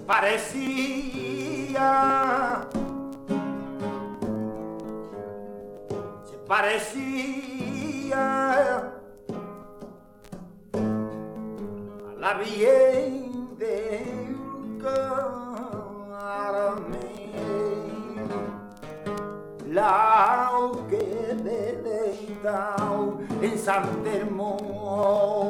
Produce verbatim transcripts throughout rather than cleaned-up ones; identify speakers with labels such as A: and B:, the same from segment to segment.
A: parecía, se parecía a la bien del Carmen, la que deleita en San Telmo.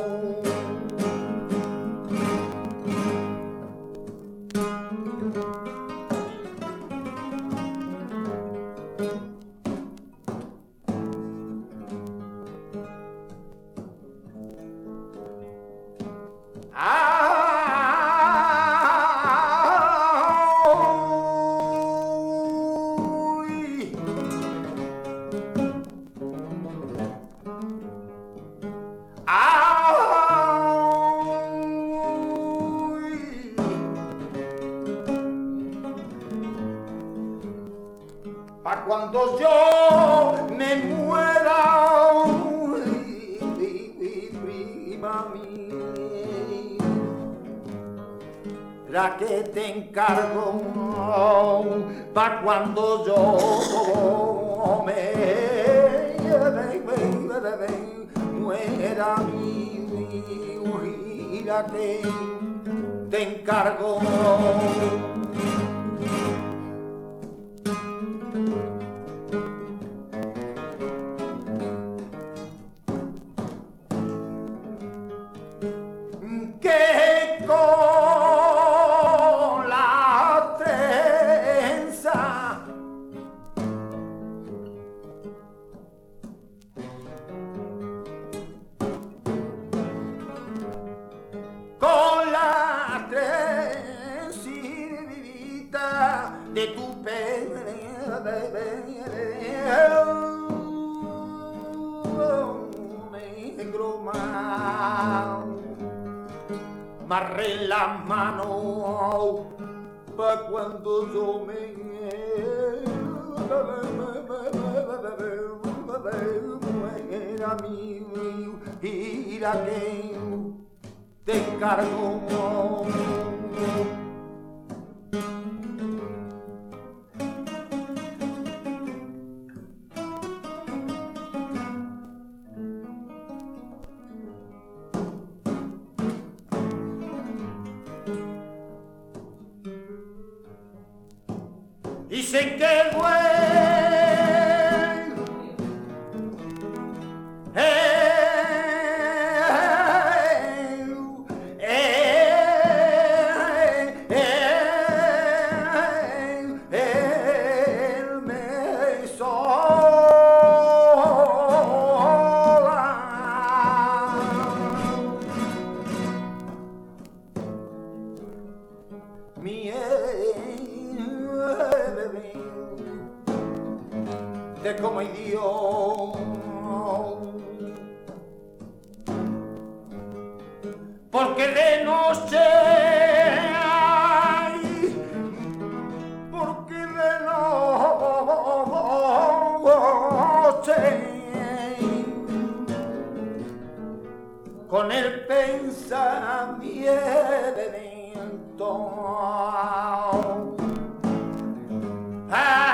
A: Pa' cuando yo me muera, uy, prima mía, la que te encargo, pa' cuando yo me muera, uy, la que te encargo. Que con la trenza con la trencita de tu pelo negro mal marré la mano pa' cuando yo me muera mi ira que te encargo. Dicen que el duelo él me sola. Mi de como Dios, porque de noche, ay, porque de noche, con el pensamiento, ay,